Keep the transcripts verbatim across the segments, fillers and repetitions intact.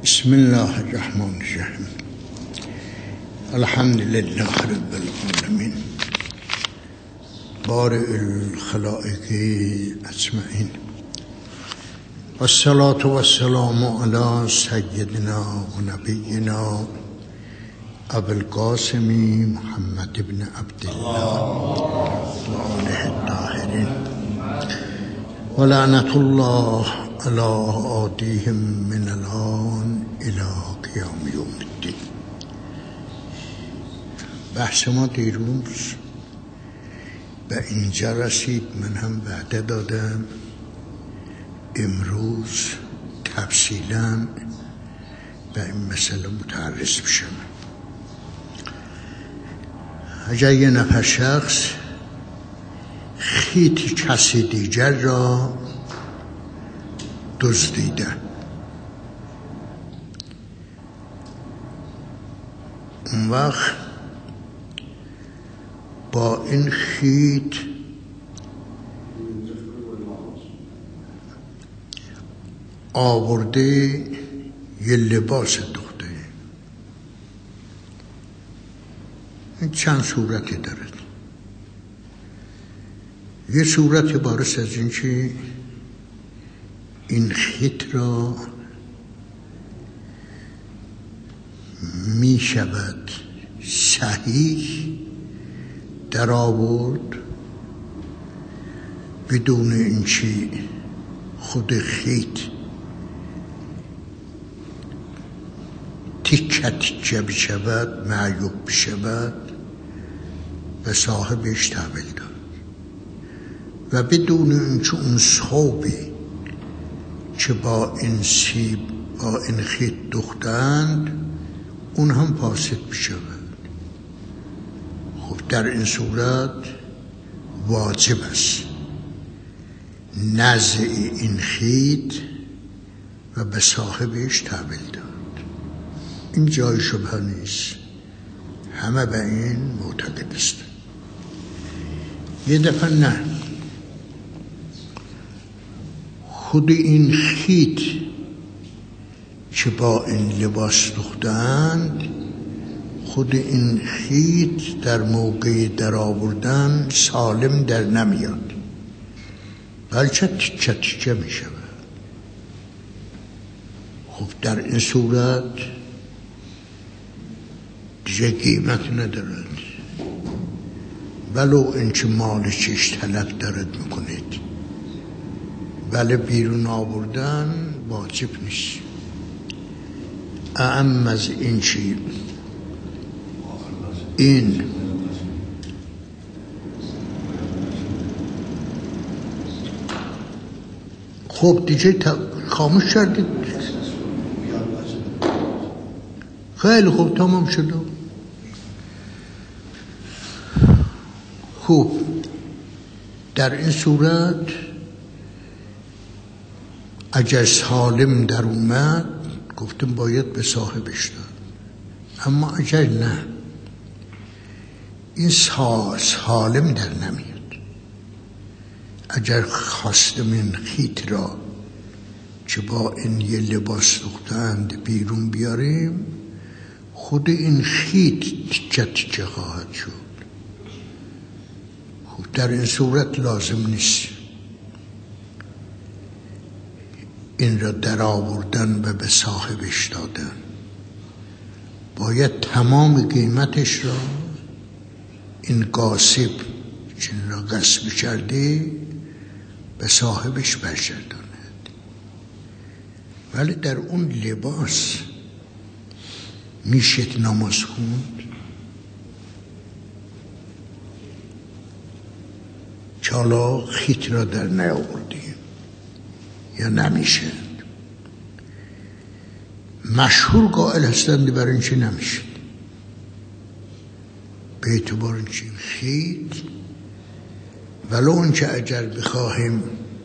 بسم الله الرحمن الرحیم. الحمد لله رب العالمین بارئ الخلائق اجمعین و الصلاة و السلام علی سیدنا و نبینا ابو القاسم محمد بن عبدالله و آله الطاهرین و لعنت الله علی عادیهم من الان الی قیام یوم الدین. بحث ما دیروز به اینجا رسید. من هم وعده دادم امروز تفصیلا به این مسئله متعرض بشم. اگر یه نفر شخص خیتی کسی دیگر را دزدیده، اون وقت با این خیت آورده یه لباس دوخته. این چند صورتی دارد. یه صورت بارس از این که این خیت را می شود صحیح در آورد بدون اینکه خود خیت تیکه تیکه بشود، معیوب بشود و صاحبش تحویل داد و بدون اینکه اون ثوبی که با این سیب با این خیت دوختند اون هم فاسد بشود. خب در این صورت واجب است نزع این خیت و به صاحبش تحویل داد. این جای شبهه نیست، همه به این معتقد است. یه دفعه نه، خود این خیت که با این لباس دوختند، خود این خیت در موقع در آوردن سالم در نمیاد، بلکه تیکه تیکه می شود. خب در این صورت دیگه قیمت ندارد، ولو اینکه مال چیش طلب دارد میکنید، ولی بیرون آوردن واجب نیست. اعم از این چی این خب دیگه خاموش کردید. خیلی خوب، تمام شده. خوب، در این صورت اگر سالم در اومد گفتم باید به صاحبش داد، اما اگر نه این سالم در نمیاد، اگر خواستم این خیت را که با این یه لباس دوختند بیرون بیاریم، خود این خیت تیکه تیکه خواهد شد. خب در این صورت لازم نیست این را در آوردن و به صاحبش دادن. باید تمام قیمتش را این غاصب که را غصب کرده به صاحبش برگرداند. ولی در اون لباس میشه نماز خوند؟ که حالا خیت را در نیاوردیم یا نمیشه؟ مشهور قائل هستند برای اینکه نمیشه، به اعتبار اینکه خیت ولو اینکه اگر بخواهیم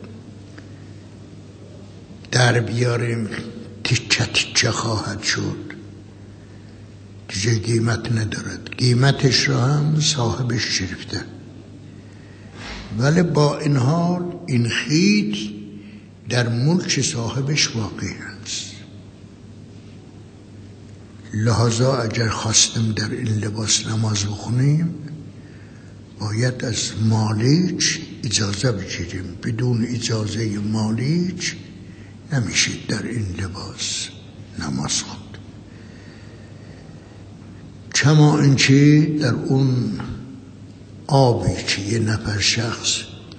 در بیاریم تیکه تیکه خواهد شد، دیگه قیمت ندارد، قیمتش را هم صاحبش گرفته. ولی با این حال این خیت در ملک صاحبش واقع است. لحاظا اگر خواستیم در این لباس نماز بخونیم باید از مالک اجازه بگیریم. بدون اجازه مالک نمیشید در این لباس نماز خوند. کما اینکه در اون آبی که یه نفر شخص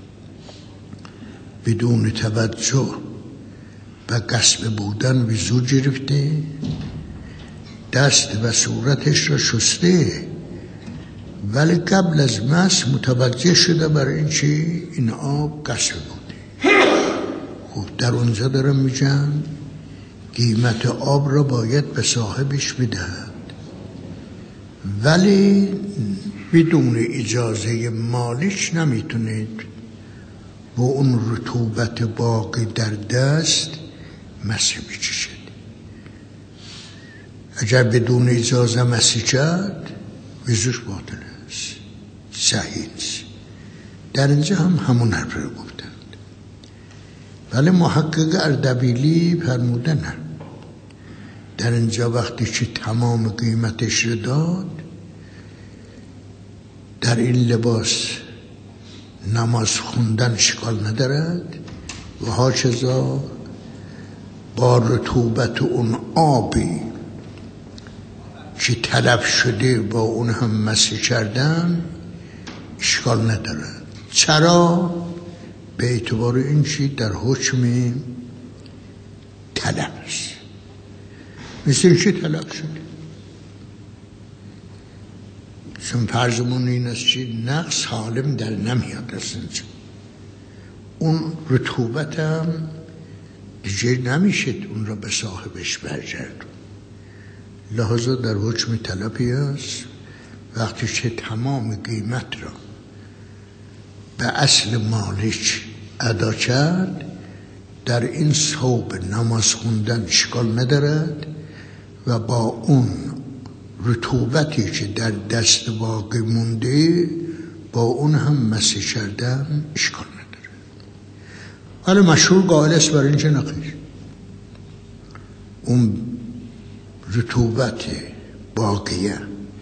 بدون توجه و قصب بودن وضو گرفته، دست و صورتش را شسته، ولی قبل از مس متوجه شده برای اینکه این آب قصب بوده. خب در اونجا دارم میگم قیمت آب را باید به صاحبش بدهد، ولی بدون اجازه مالک نمیتونید با اون رطوبت باقی در دست مسی بچشید. اگر بدون اجازه مسی کرد وضوش باطل است، صحیح است. در اینجا هم همون حرف رو گفتند، ولی محقق اردبیلی فرموده نه. در اینجا وقتی که تمام قیمتش رو داد، در این لباس نماز خوندن اشکال ندارد و هاچذا با رطوبت اون آبی که تلف شده با اون هم مسی کردن اشکال ندارد. چرا؟ به اعتبار این چی در حکم تلف است، مثل این که تلف شده. چون فرضمون این است که نقص حالم در نمیاد از اینجا، اون رطوبت هم دیگه نمیشد اون را به صاحبش برگردون. لحاظا در حکم تلفی است. وقتی که تمام قیمت را به اصل مالک ادا کرد، در این ثوب نماز خوندن اشکال ندارد و با اون رطوبتی که در دست باقی مونده با اون هم مسی کردن اشکال نداره. حالا مشهور قائل است برای اینکه نخیر، اون رطوبت باقیه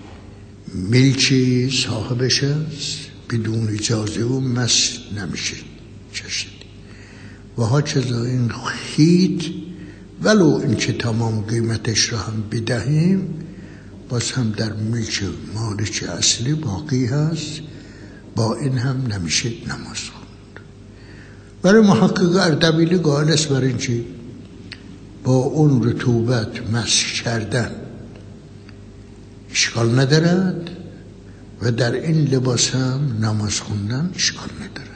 ملکی صاحبش است، بدون اجازه و مس نمیشه چشید. و ها چیزا این خیت ولو این که تمام قیمتش را هم بدهیم باز هم در ملک مالک اصلی باقی هست، با این هم نمیشه نماز خوند. برای محقق اردبیلی قائل است برای این که با اون رطوبت مسح کردن اشکال ندارد و در این لباس هم نماز خوندن اشکال ندارد.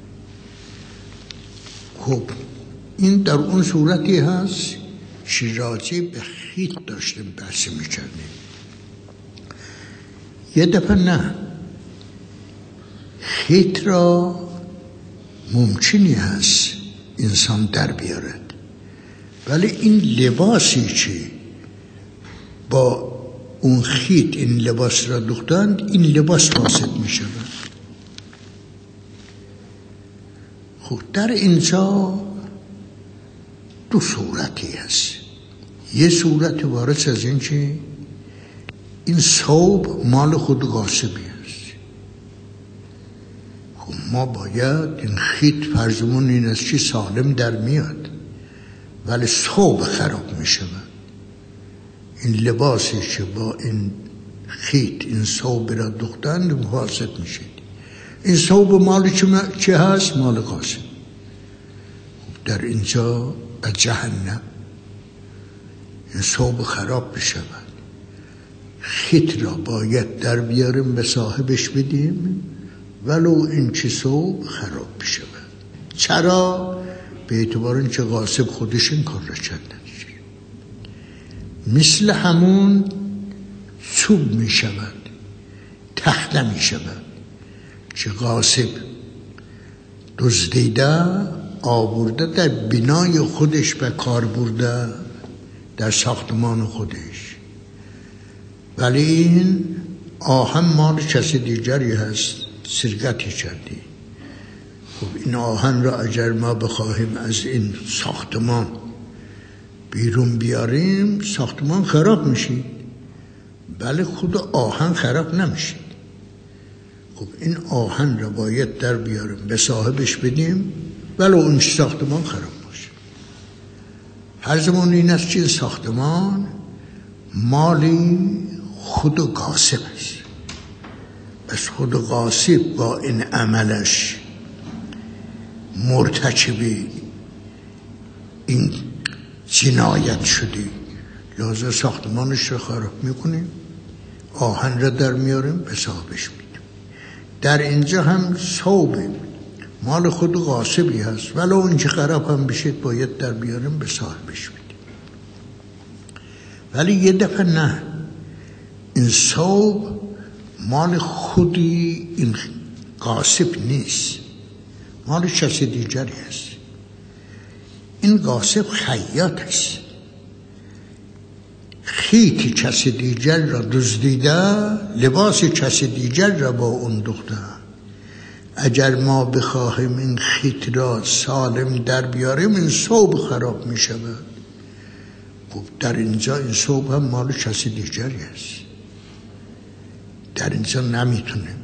خب این در اون صورتی هست که راجع به خیت داشتیم بحث میکردیم. یه دفعه نه، خیت را ممکنی هست انسان در بیارد، ولی این لباسی که با اون خیت این لباس را دوختند، این لباس فاسد می شود. خب در اینجا دو صورتی هست. یه صورت وارد از این که این ثوب مال خود غاصبی است. خب ما باید این خیت فرضمون این است که سالم در میاد، ولی ثوب خراب می شود. این لباسی که با این خیت این ثوب را دوختند فاسد می شد. این ثوب مال چه هست؟ مال غاصب. در اینجا به جهنم این ثوب خراب بشود. خیت را باید در بیاریم به صاحبش بدیم ولو این چه ثوب خراب بشود. چرا؟ به اعتبار این که غاصب خودش این کار را کرده. مثل همون چوب می شود، تخته می شود که غاصب دزدیده آورده در بنای خودش به کار برده، در ساختمان خودش، ولی این آهن مال کسی دیگری هست، سرقتی کردی. خب این آهن را اگر ما بخواهیم از این ساختمان بیرون بیاریم، ساختمان خراب میشه. بله خود آهن خراب نمیشه. خب این آهن را باید در بیاریم به صاحبش بدیم ولو اون ساختمان خراب باشه. هر زمان این است که ساختمان مالی خود غاصب است. بس خود غاصب با این عملش مرتکب این جنایت شده، لازم ساختمانش رو خراب میکنیم، آهن را در میاریم به صاحبش میدیم. در اینجا هم ثوب مال خود غاصبی هست ولو اون که خراب هم بشه باید در بیاریم به صاحبش میدیم. ولی یه دفعه نه، این ثوب مال خودی این غاصب نیست، مال کسی دیگری هست. این غاصب خیاط است، خیتی کسی دیگر را دزدیده، لباس کسی دیگر را با اون دوخته. اگر ما بخواهیم این خیت را سالم در بیاریم این ثوب خراب می شود. خب در اینجا این ثوب هم مال کسی دیگری است، در اینجا نمیتونیم.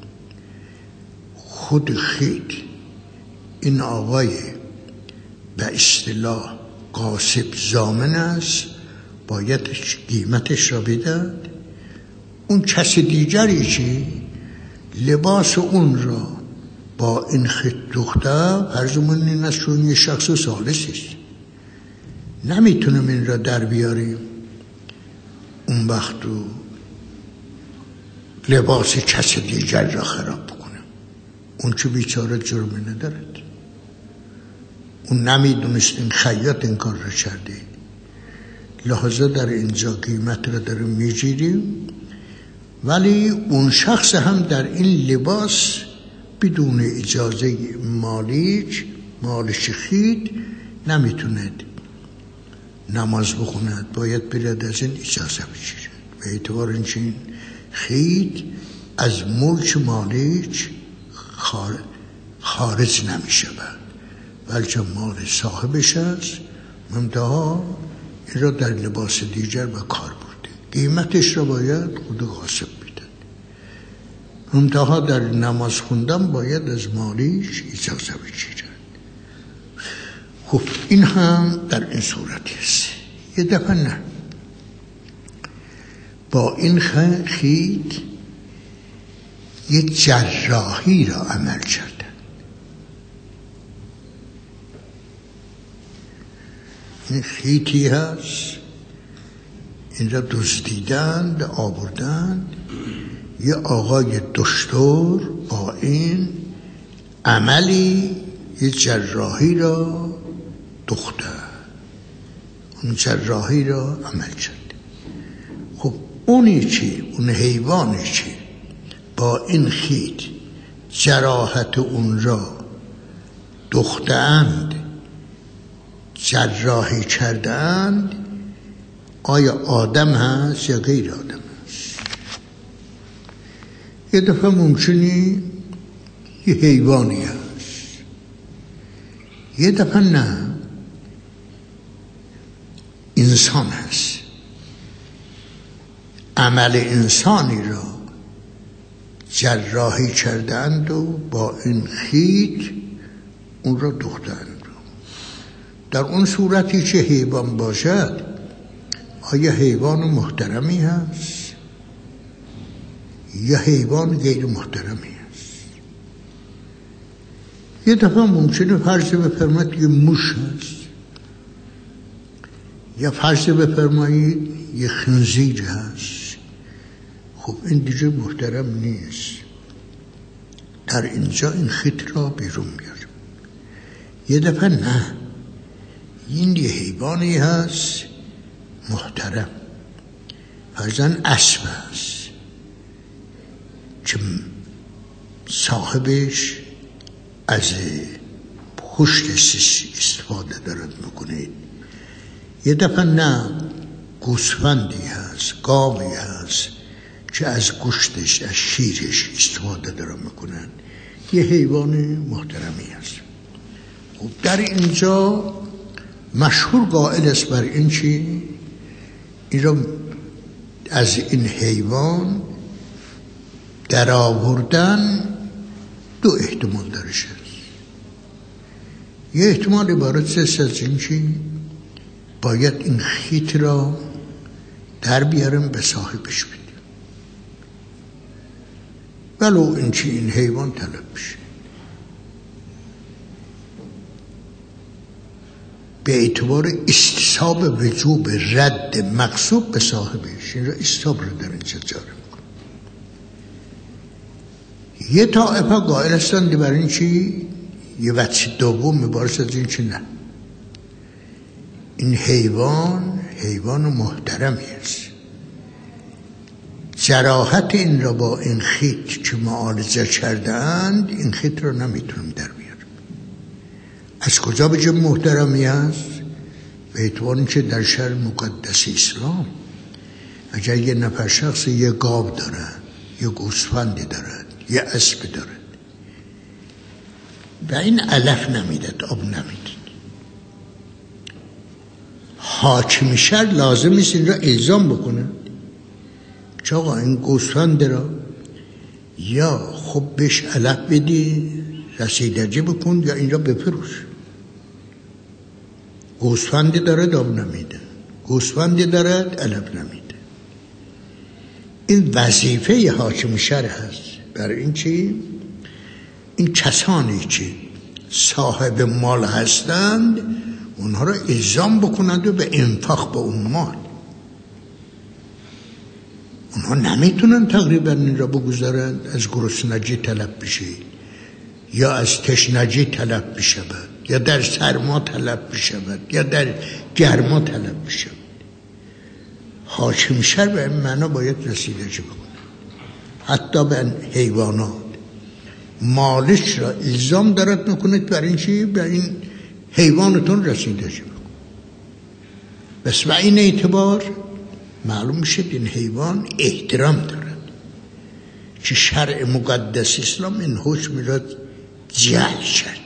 خود خیت این آقای به اصطلاح غاصب ضامن است، باید قیمتش را بدهد. اون کسی دیگری که لباس اون را با این خط دوخته، هر زمان این است چون یه شخص ثالث است، نمیتونم این را در بیاریم اون وقت لباس کسی دیگر را خراب بکنم. اون که بیچاره جرمی ندارد، اون نمیدونست این خیاط این کار را کرده، لحظه در اینجا قیمت را داریم میگیریم. ولی اون شخص هم در این لباس بدون اجازه مالک مالش خید نمیتوند نماز بخوند، باید برد از این اجازه بگیرد. به اعتبار اینکه این خید از ملک مالک خارج نمیشود بلکه مال صاحبش است، منتها این را در لباس دیگر به کار برده، قیمتش را باید خود غاصب میدن. منتها در نماز خوندن باید از مالیش اجازه بگیرن. خب این هم در این صورتی است. یه دفعه نه، با این خید یه جراحی را عمل کردن. این خیتی هست، این را دزدیدند آوردند، یه آقای دکتر با این عملی یه جراحی را دوخته، اون جراحی را عمل کرد. خب اونی که اون حیوانی که با این خیت جراحت اون را دوختند جراحی کردند، آیا آدم هست یا غیر آدم هست؟ یه دفعه ممکنی یه حیوانی هست، یه دفعه نه انسان هست. عمل انسانی را جراحی کردند و با این خیت اون را دوختند. در اون صورتی که حیوان باشد، آیا حیوان محترمی هست یا حیوان غیر محترمی هست؟ یه دفعه ممکنه فرض بفرمایید یه موش هست، یا فرض بفرمایید یه خنزیر هست. خب این دیگه محترم نیست، در اینجا این خط را بیرون بیاریم. یه دفعه نه، این یه حیوانی هست محترم، فرضاً اسب هست که صاحبش از پشتش استفاده دارد میکنه. یه دفعه نه، گوسفندی هست، گاوی هست که از گوشتش از شیرش استفاده دارن میکنن، یه حیوان محترمی هست. خب در اینجا مشهور قائل است بر این چی این را از این حیوان در آوردن دو احتمال درش هست. یه احتمال عبارت است از این که باید این خیط را در بیارم به صاحبش بدیم، ولو این که این حیوان طلب بشه، به اعتبار استصحاب وجوب رد مقصود به صاحبش. این را استصحاب رو در اینجا جاری میکنه. یه طائفه قائل هستند برای این چی یه وجه دوم میبارست از این چی نه، این حیوان حیوان محترمی است، جراحت این را با این خیط که معالجه کردند این خیط را نمیتونم در بیارم. از کجا به جب محترمی است؟ به اعتبار که در شرع مقدس اسلام اگر یه نفر شخص یه گاو دارد، یه گوسفندی دارد، یه اسب دارد و این علف نمیدد، آب نمیدد، حاکم شهر لازم است این را الزام بکنه که آقا این گوسفند را یا خب بهش علف بدی رسیدگی بکن یا این را بفروش. گوسفندی دارد آب نمیده، گوسفندی دارد علف نمیده. این وظیفه حاکم شهر هست برای این چی؟ این کسانی که صاحب مال هستند اونها را الزام بکنند و به انفاق به اون مال. اونها نمیتونن تقریبا این را بگذارند از گرسنگی طلب بشه یا از تشنگی طلب بشود یا در سرما طلب بشود یا در گرما طلب بشود. حاکم شهر به این معنا باید رسیدگی بکنه، حتی به حیوانات مالش را الزام دارد میکنید برای این چی؟ برای این حیوانتون رسیدگی بکن. بس به این اعتبار معلوم میشه این حیوان احترام دارد که شرع مقدس اسلام این حکم را جعل کرده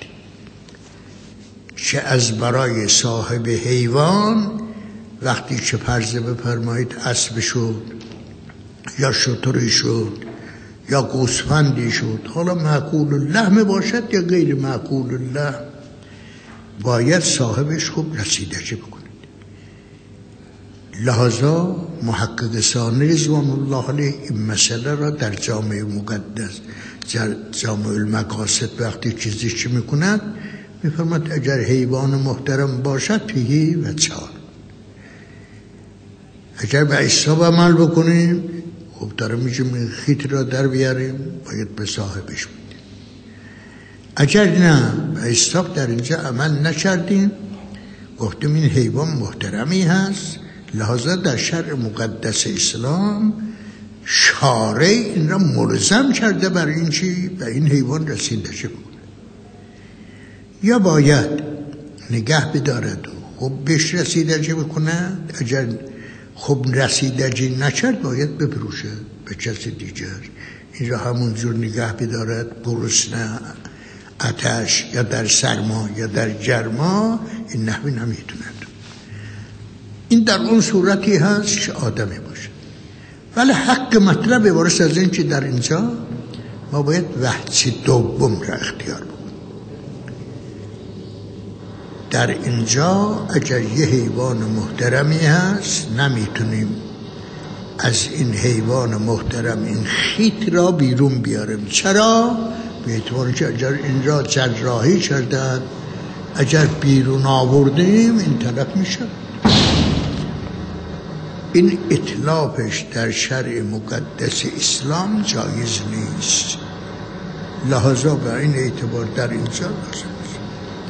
که از برای صاحب حیوان وقتی که فرض بفرمایید اسب شد یا شتری شد یا گوسفندی شد، حالا معقول اللحم باشد یا غیر معقول اللحم، باید صاحبش خوب رسیدگی بکنه. لحاظا محقق ثانی رضوان الله علیه این مسئله را در جامع مقدس جامع المقاصد وقتی که ذکر میکند میفرماد اگر حیوان محترم باشد پیهی و چار، اگر به حساب عمل بکنیم خب داره میگیم خیط را در بیاریم باید به صاحبش بدیم. اگر نه به حساب در اینجا عمل نکردیم گفتیم این حیوان محترمی هست، لحاظا در شرع مقدس اسلام شارع این را ملزم کرده برای این چی؟ به این حیوان رسیدگی بکنه. یا باید نگه بدارد و خب بهش رسیدگی بکنه، اگر خب رسیدگی نکرد باید بفروشه به کسی دیگر. این را همونجور نگه بدارد، گرسنه، آتش یا در سرما یا در گرما این نحوی نمیتوند. این در اون صورتی هست که آدمی باشه. ولی حق مطلب عبارت از این که در اینجا ما باید وجه دوم را اختیار بکنیم. در اینجا اگر یه حیوان محترمی هست نمیتونیم از این حیوان محترم این خیط را بیرون بیاریم. چرا؟ به اعتبار که اگر این را جراحی کردن اگر بیرون آوردیم این طلب میشه. این اطلافش در شرع مقدس اسلام جایز نیست، لحاظا به این اعتبار در اینجا لازم است.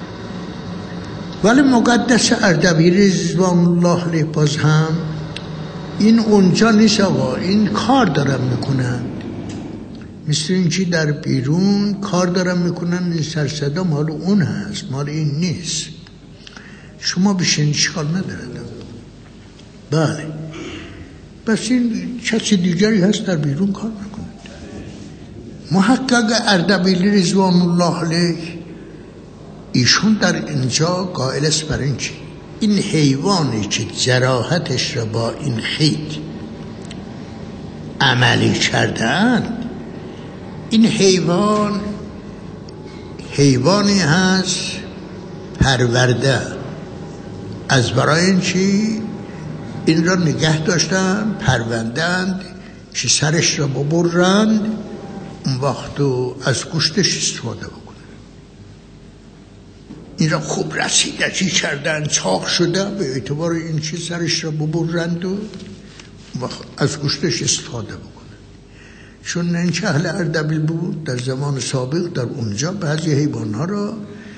ولی مقدس اردبیلی رضوان الله علیه باز هم این اونجا نیست آقا، این کار دارن میکنن، مثل این که در بیرون کار دارن میکنن، این سرصدا مال اون هست مال این نیست، شما بشین اشکال ندارد. بله بس این کسی دیگری هست در بیرون کار میکنه. محقق اردبیلی رضوان الله علیه ایشون در اینجا قائل است بر این چی؟ این حیوانی که جراحتش را با این خیط عملی کردند. این حیوان حیوانی هست پرورده، از برای این چی این را نگه داشتن، پروندند که سرش را ببرند، اون وقت از گوشتش استفاده بکنن. این را خوب رسیدگی کردن، چاق شده، به اعتبار این چی سرش را ببرند و از گوشتش استفاده بکنن. چون این که اهل اردبیل بود در زمان سابق، در اونجا بعضی حیوانها را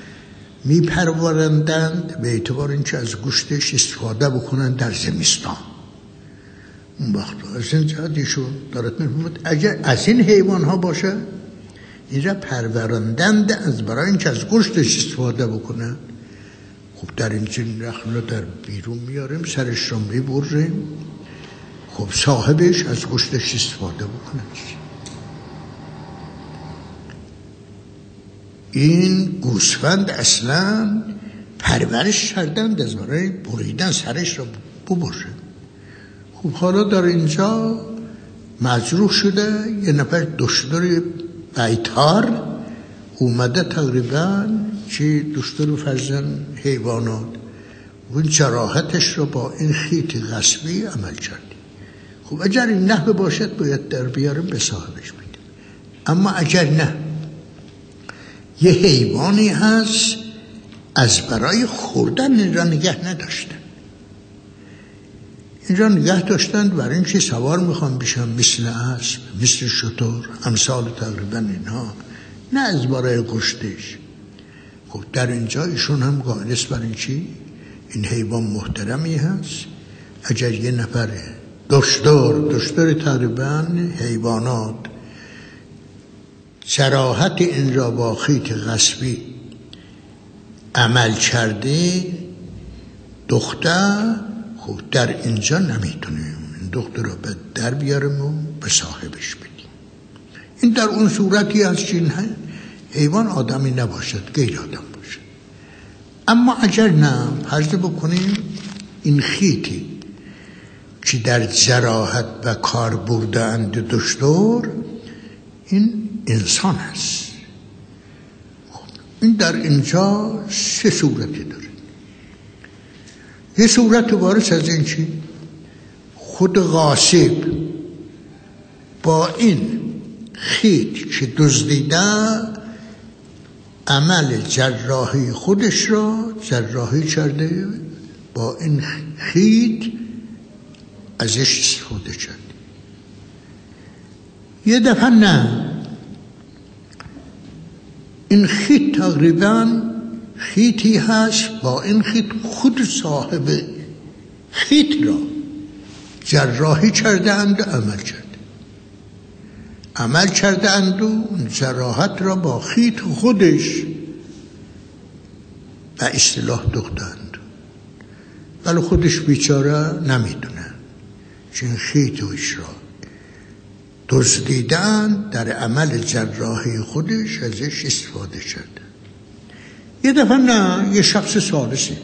میپروردند به اعتبار این که از گوشتش استفاده بکنن در زمستان. اون وقت از این جهت ایشون دارد میفهمد اگر از این حیوانها باشه این را پروردند از برای این که از گوشتش استفاده بکنن. خب در این چنین رخم را در بیرون میاریم، سرش را میبریم، خب صاحبش از گوشتش استفاده بکنه. این گوسفند اصلا پرورش کردند از برای بریدن سرش را ببره. خب حالا در اینجا مجروح شده، یه نفر دشتر بیتار اومده تقریبا چی دشتر فرزن حیوانات، اون جراحتش را با این خیط غصبی عمل کرد. خب اگر این نحوه باشد باید در بیاریم به صاحبش بدیم. اما اگر نه، یه حیوانی هست از برای خوردن این را نگه نداشتن، این را نگه داشتند برای این که سوار میخوان بشن، مثل اسب، مثل شتر، امثال تقریبا اینها، نه از برای گوشتش. خب در اینجا ایشون هم قائل است برای این چی این حیوان محترمی هست. اگر یه نفر دشتر دشتر تقریبا حیوانات جراحت این را با خیط غصبی عمل کرده، دختر خب در اینجا نمیتونیم این دختر را به در بیاریم و به صاحبش بدیم. این در اون صورتی هست که این حیوان آدمی نباشد، غیر آدم باشد. اما اگر نه، فرض بکنیم این خیطی که در جراحت و کار بردند دشتر این انسان هست. خب این در اینجا سه صورتی داره. یه صورت وارث از این چی خود غاصب با این خیط که دزدیده عمل جراحی خودش را جراحی کرده، با این خیط ازش استفاده کرده. یه دفعه نه، این خیط تقریبا خیطی هست، با این خیط خود صاحب خیط را جراحی کرده اند و عمل کرده عمل کرده اند و جراحت را با خیط خودش به اصطلاح دوختند، ولی خودش بیچاره نمیدونه چون خیطش را دزدیدن، در عمل جراحی خودش ازش استفاده کرده. یه دفعه نه، یه شخص ثالثی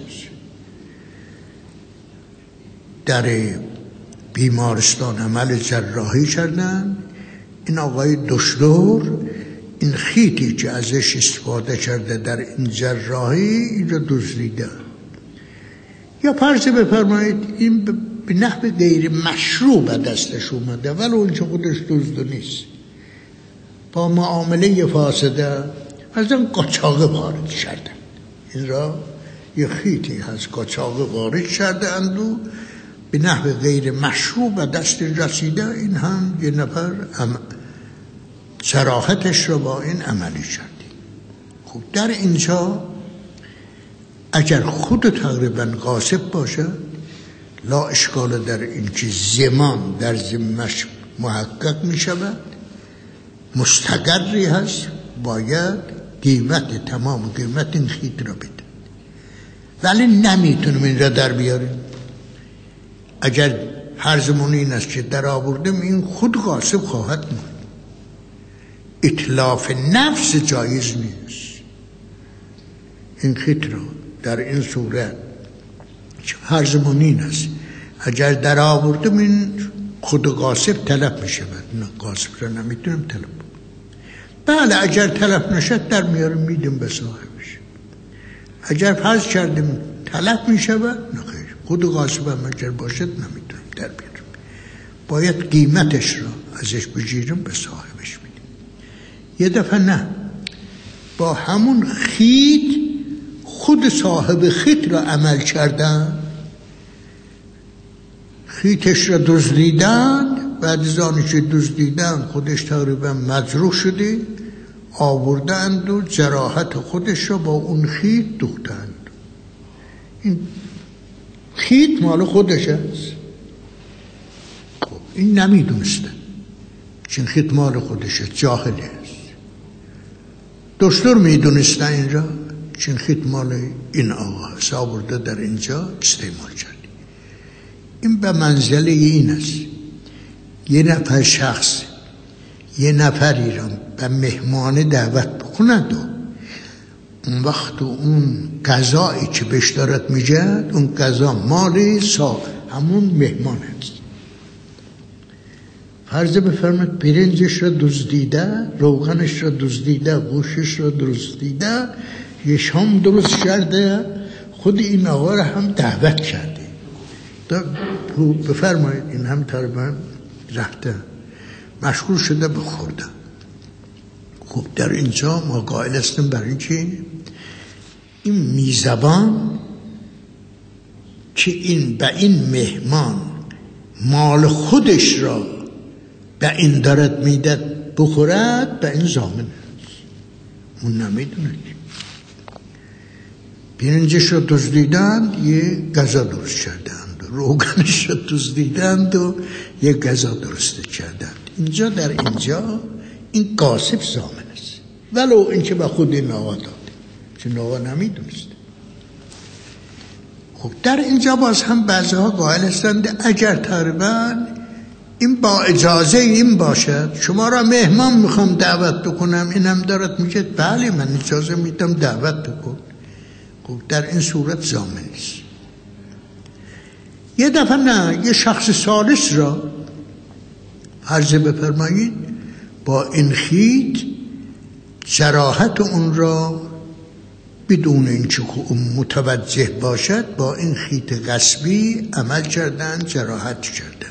در بیمارستان عمل جراحی کردن، این آقای دشتر این خیطی که ازش استفاده کرده در این جراحی این را دزدیده. یا فرض بفرمایید این به نحو غیر مشروع به دستش اومده، ولی اون که خودش دزد نیست، با معامله فاسده از این قاچاق وارد کردن. این را یه خیطی هست قاچاق وارد کرده اند و به نحو غیر مشروع به دست رسیده. این هم یه نفر جراحتش را با این عملی کرده. خب در اینجا اگر خود تقریبا غاصب باشه لا اشکال در این که زمان در ذمش محقق می شود، مستقری هست، باید قیمت تمام قیمت این خیط را بده، ولی نمیتونیم این را در بیاریم. اگر فرضمون این است که در آوردیم، این خود غاصب خواهد موند. اتلاف نفس جایز نیست. این خیط را در این صورت فرضمون این است اگر در آوردیم این خود غاصب طلب می شود، نه غاصب را نمیتونم طلب کنم. بله اگر طلب نشد در میاریم میدیم به صاحبش. اگر فرض کردیم طلب می شود، نه خیر، خود غاصب هم اگر باشد نمیتونیم در بیاریم، باید قیمتش را ازش بگیریم به صاحبش میدیم. یه دفعه نه، با همون خیت خود صاحب خیت را عمل کردن، خیتش را دزدیدن، بعد از آنچه دزدیدن خودش تقریبا مجروح شده، آوردند و جراحت خودش را با اون خیت دوختند. این خیت مال خودش است. خب این نمیدونسته چون خیت مال خودش است، جاهل است. دشتر میدونسته این را چون خیت مال این آقا است، آورده در اینجا استعمال کرد. این به منزله این است یه نفر شخص یه نفری را به مهمانه دعوت بکند و اون وقت اون غذایی که بهش دارد میجد، اون غذا مال سا همون مهمان است. فرض بفرمایید برنجش را دزدیده، روغنش را دزدیده، گوشش را دزدیده، یه شام درست کرده، خود این آقا را هم دعوت کرده. بفرمایید این هم تقریبا رفته مشغول شده به خوردن. خب در اینجا ما قائل هستیم برای اینکه این میزبان که این به این مهمان مال خودش را به این دارد میدد بخورد، به این ضامن است. اون نمیدونه برنجش را دزدیدند، یه غذا درست کردند، روغنش را دزدیدند و یه غذا درست کردند. اینجا در اینجا این غاصب ضامن است، ولو اینکه به خود این آقا داده، چون آقا نمیدونست. خب در اینجا باز هم بعضی‌ها قائل هستند اگر تقریبا این با اجازه این باشد، شما را مهمان میخوام دعوت بکنم، اینم دارد میگه بله من اجازه میدم دعوت بکن، خب در این صورت ضامن است. یه دفعه نه، یه شخص ثالث را عرض بفرمایید با این خیت جراحت اون را بدون اینکه متوجه باشد با این خیت غصبی عمل کردن، جراحت کردن.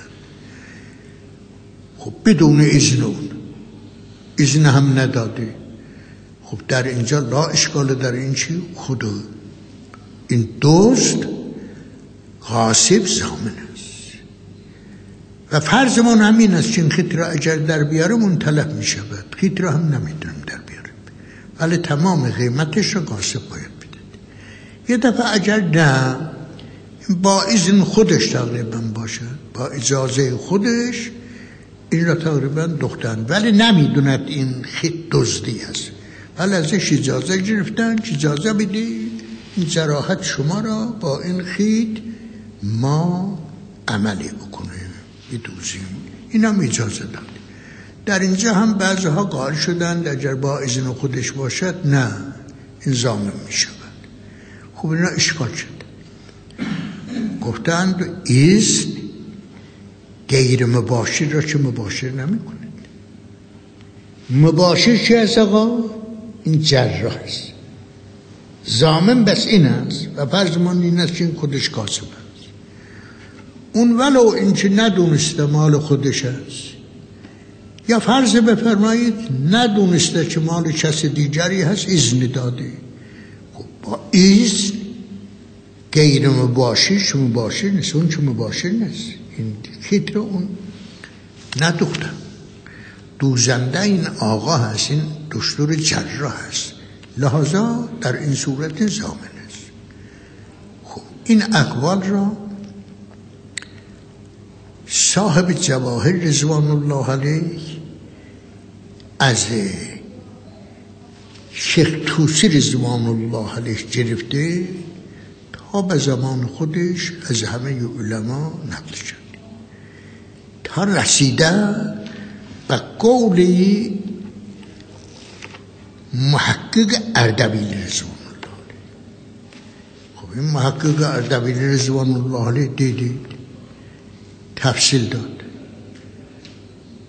خب بدون اذن اون، اذن هم نداده. خب در اینجا لا اشکال در این چی؟ خود این دزد غاصب ضامن است. و فرضمون همین است که این خیت را اگر در بیارم اون طلب می شود، خیت را هم نمیتونم در بیارم، ولی تمام قیمتش را غاصب باید بدهد. یه دفعه اگر نه، با اذن خودش تقریبا باشد، با اجازه خودش این را تقریبا دختن، ولی نمیدوند این خیت دزدی است، ولی ازش اجازه گرفتن که اجازه بدی این جراحت شما را با این خیت ما عملی بکنیم، بدوزیم. این هم اجازه داد. در اینجا هم بعضی ها قائل شدند اگر با اذن خودش باشد نه، این ضامن می شود. خب اینا اشکال شد. گفتند اذن غیر مباشر را چه مباشر نمی کند. مباشر چه است آقا؟ این جراح است. ضامن بس این است و فرضمان این است که این خودش غاصب است. اون ولو این که ندونسته مال خودش است، یا فرض بفرمایید ندونسته که مال کس دیگری هست، اذن داده. خب با اذن غیر مباشر چه مباشر نیست، اون چه مباشر نیست. این خیت رو اون ندوختن. دوزنده این آقا هست، این دکتر جراح هست، لحاظا در این صورت ضامن است. خب این اقوال را صاحب جواهر رضوان الله علیه از شیخ طوسی رضوان الله علیه گرفته تا به زمان خودش از همه علما نقل شد، تا رسیده به قول محقق اردبیل رضوان الله علیه. خب این محقق اردبیل رضوان الله علیه دیدید تفصیل داد،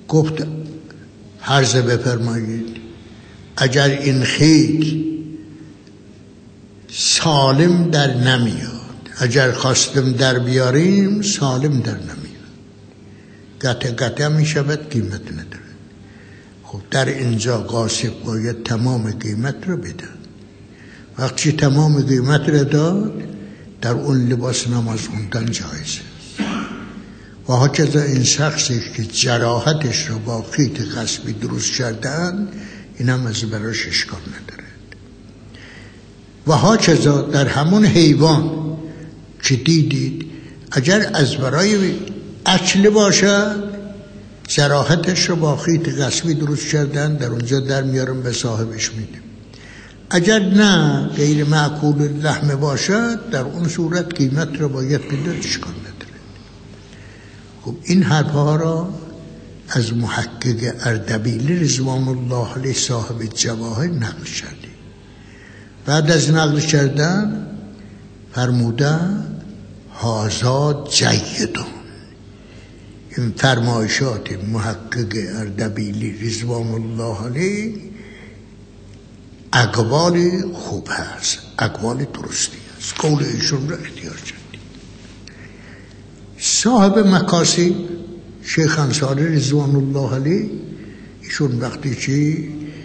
گفت عرض بفرمایید اگر این خیل سالم در نمیاد، اگر خواستم در بیاریم سالم در نمیاد، گته گته می شود، قیمت نداره. خب در اینجا قاصد باید تمام قیمت رو بده. وقتی تمام قیمت رو داد، در اون لباس نماز خوندن جایزه. و هاکذا این شخصی که جراحتش رو با خیط غصبی درست کردن، این هم از براش اشکال نداره. و هاکذا در همون حیوان که دیدید اگر از برای اکل باشد، جراحتش رو با خیط غصبی درست کردن، در اونجا در میارم به صاحبش میدیم. اگر نه غیر معقول لحم باشد، در اون صورت قیمت رو باید بده، اشکال نداره. خب این حرفها را از محقق اردبیلی رضوان الله علیه صاحب جواهر نقل کردیم. بعد از نقل کردن فرمودن هازا جیدون. این فرمایشات محقق اردبیلی رضوان الله علیه اقوال خوب هست، اقوال درستی هست، قول ایشون را اختیار کردیم. صاحب مکاسب شیخ انصاری رضوان الله علیه، ایشون وقتی که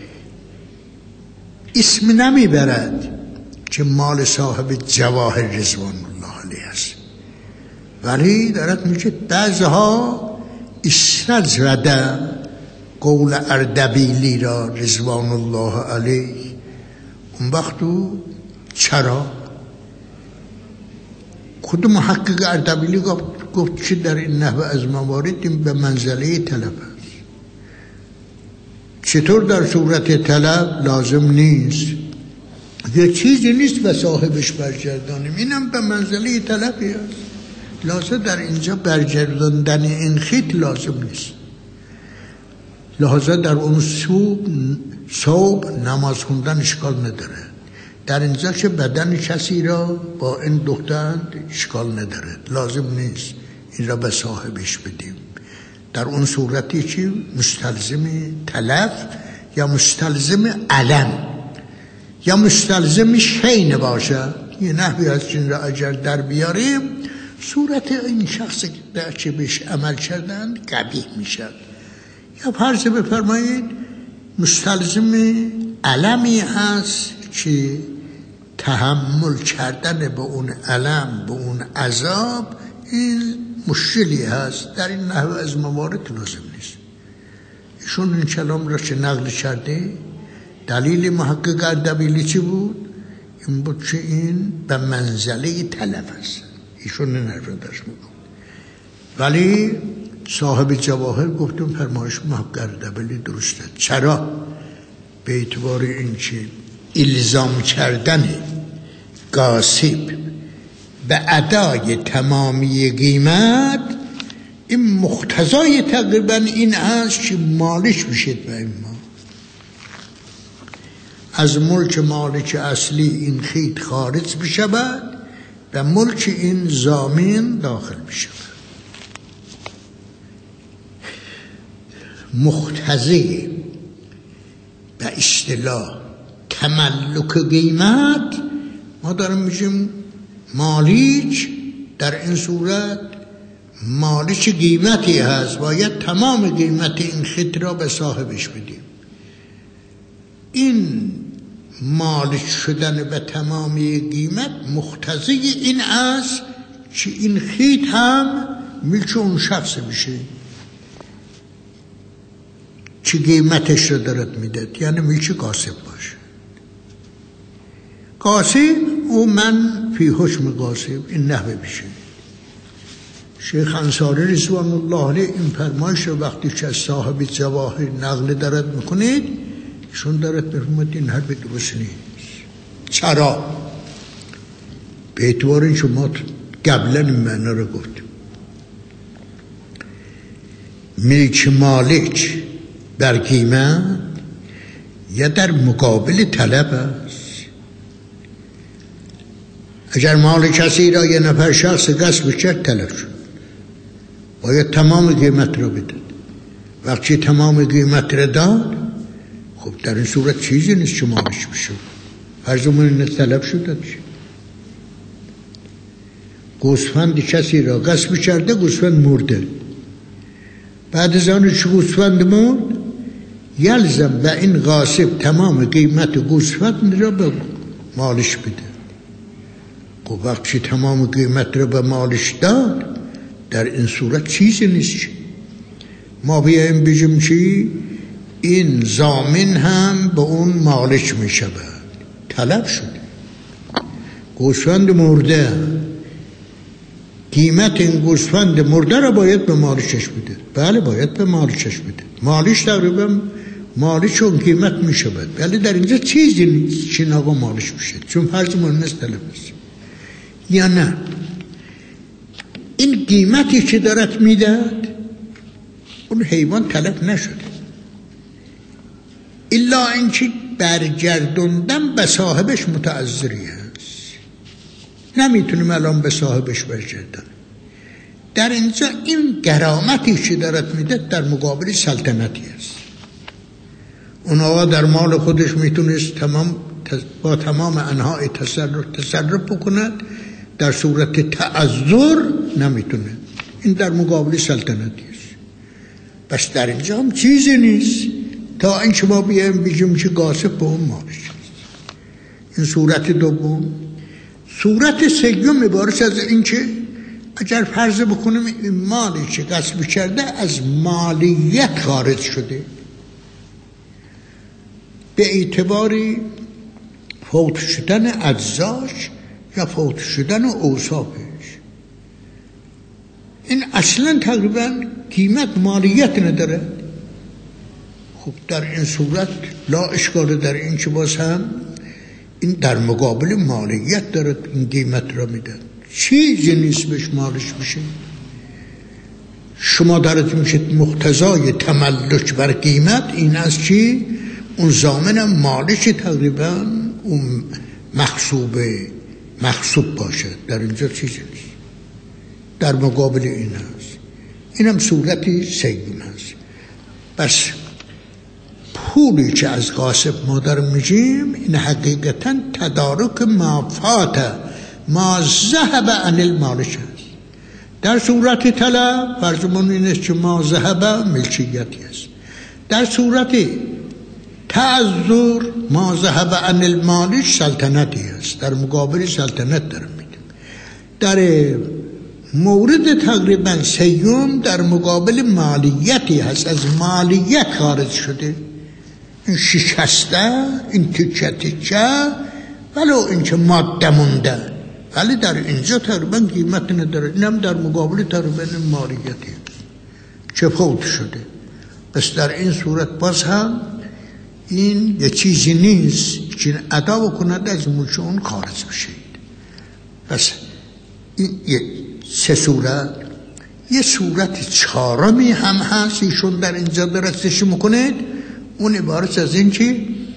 اسم نمی برد که مال صاحب جواهر رضوان الله علیه است، ولی دارد میگه بعضها استجرده قول اردبیلی را رضوان الله علیه. اون وقت چرا؟ خود محقق اردبیلی گفت, گفت که در این نحوه از موارد این به منزله طلب است. چطور در صورت طلب لازم نیست، یه چیزی نیست به صاحبش برگردانیم، اینم به منزله طلبی است. لازم در اینجا برگرداندن این خیط لازم نیست. لحاظا در اون صبح صبح نماز خوندن اشکال نداره. در اینجا که بدن کسی را با این دختند اشکال نداره، لازم نیست این را به صاحبش بدیم. در اون صورتی که مستلزم تلف یا مستلزم علم یا مستلزم شین باشه، یه نحوی از این را اگر در بیاریم، صورت این شخص که بهش عمل کردن قبیح میشه. یا فرض بفرمایید مستلزم علمی هست که تحمل کردن به اون علم، به اون عذاب، این مشکلی هست. در این نحوه از موارد لازم نیست. ایشون این کلام را که نقل کرده، دلیل محقق اردبیلی چی بود؟ این بود که این به منزله تلف است. ایشون این حرف را داشت میگفت. ولی صاحب جواهر گفتم فرمایش محقق اردبیلی درسته. چرا؟ به اعتبار این که الزام کردن غاصب به ادای تمامی قیمت، این مقتضای تقریبا این است که مالش بشید به این ما. از ملک مالک اصلی این خیط خارج بشود، به ملک این ضامن داخل بشود. مقتضی به اصطلاح تملک قیمت، ما داریم میگیم مالک در این صورت مالک قیمتی هست، باید تمام قیمت این خیط را به صاحبش بدیم. این مالک شدن به تمامی قیمت مقتضی این است که این خیط هم ملک اون شخص بشه که قیمتش رو دارد میدد، یعنی ملک غاصب باشه. غاصب او من فی حکم غاصب، این نحوه بشه. شیخ انصاری رضوان الله علیه این فرمایش رو وقتی که از صاحب جواهر نقل دارد میکنید، ایشون دارد بفرماید این حرف درست نیست. چرا؟ به اعتبار این شما قبلا این معنا رو گفتیم. ملک مالک در قیمت یا در مقابل طلب است. اگر مال کسی را یه نفر شخص غصب کرد، طلب شد، باید تمام قیمت را بده. وقتی تمام قیمت را داد، خب در این صورت چیزی نیست که مالش بشه. فرضمون اینه طلب شده بشه. گوسفند کسی را غصب کرده، گوسفند مرده. بعد از آن چه گوسفند مرد، یلزم و این غاصب تمام قیمت گوسفند را به مالش بده. خب وقتی تمام قیمت را به مالش داد، در این صورت چیزی نیست. ما بیایم بگیم چی؟ این ضامن هم به اون مالش می شود. طلب شده، گوسفند مرده، قیمت این گوسفند مرده را باید به مالشش بده. بله باید به مالشش بده. مالش تقریبا مالش اون قیمت می شود. ولی در اینجا چیزی نیست چی ناگه مالش بشه، چون فرض مونس طلب است. یا نه این قیمتی که دارد میداد اون حیوان طلب نشده، الا اینکه برگردوندن به صاحبش متعذری هست، نمیتونیم الان به صاحبش برگردن. در اینجا این کرامتی که دارد میده در مقابل سلطنتی است. اون آقا در مال خودش میتونست تمام با تمام انواع تصرف تصرف بکند، در صورت تعذر نمیتونه. این در مقابل سلطنتی است. بس در اینجا هم چیزی نیست تا اینکه ما بیایم بگیم که غاصب به اون مالش است. این صورت دوم. صورت سوم عبارت از اینکه اگر فرض بکنیم این مالی که غصب کرده از مالیت خارج شده به اعتباری فوت شدن اجزاش یا فوت شدن اوصافش، این اصلا تقریبا قیمت مالیت نداره. خب در این صورت لا اشکال در این که باز هم این در مقابل مالیت داره این قیمت را میده، چیزی نیست بهش مالش بشه. شما دارد میشید مقتضای تملک بر قیمت این است که اون ضامن مالش تقریبا اون مخصوبه مخصوب باشه. در اینجا چیزی نیست، در مقابل این هست. اینم صورتی سوم هست. بس پولی که از غاصب ما در میگیم این حقیقتا تدارک ما فات ما ذهب عن المالش هست. در صورت طلب فرضمون این است که ما ذهب ملکیتی است. در صورت تعذر ما ذهب عن المالش سلطنتی است، در مقابل سلطنت در میگیم. در مورد تقریبا سیوم در مقابل مالیتی هست، از مالیت خارج شده، این شکسته، این تکه تکه، ولو این که ماده مونده، ولی در اینجا تقریبا قیمت نداره. اینم در مقابل تقریبا مالیتی هست چه فوت شده. بس در این صورت باز هم این یه چیزی نیست که ادا بکند از ملک اون خارج بشید. پس این یه سه صورت. یه صورت چهارمی هم هست ایشون در اینجا درستش میکنه. اون عبارت از این که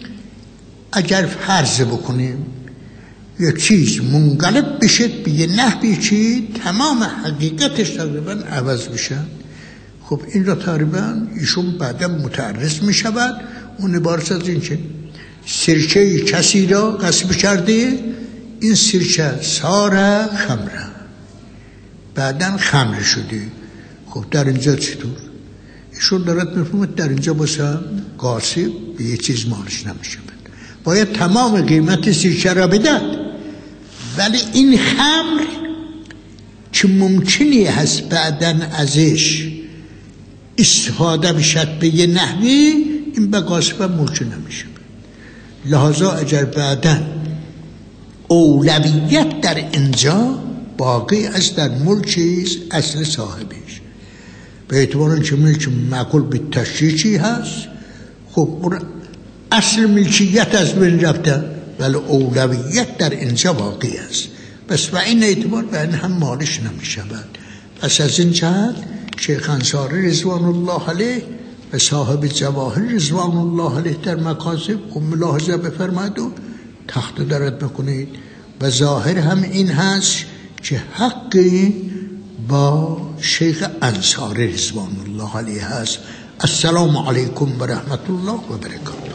اگر فرض بکنیم یه چیز منقلب بشه به یه نحوی که تمام حقیقتش تقریبا عوض بشه، خب این را تقریبا ایشون بعدا متعرض می شود. اون عبارت از این که سرچه کسی را غصب کرده، این سرچه ساره خمره، بعدا خمر شده. خب در اینجا چطور؟ ایشون دارد میفهمد در اینجا باسه غاصب به یه چیز مالش نمیشه، باید تمام قیمت سرچه را بدهد. ولی این خمر که ممکنی هست بعدا ازش استفاده بشد به یه نحوی، این به غاصب ملک نمیشه. لحاظا اگر بعدا اولویت در اینجا باقی است در ملک اصل صاحبش، به اعتبار که ملک معقول به تشریچی هست، خب اون اصل ملکیت از بین رفته ولی اولویت در اینجا باقی است. پس و این اعتبار به این هم مالش نمیشود. پس از این جهت شیخ انصاری رضوان الله علیه و صاحب جواهر رضوان الله علیه در مقاصد خب ملاحظه بفرمایید و تخت درد بکنید. و ظاهر هم این هست که حقی با شیخ انصاری رضوان الله علیه هست السلام علیکم و رحمت الله و برکاته.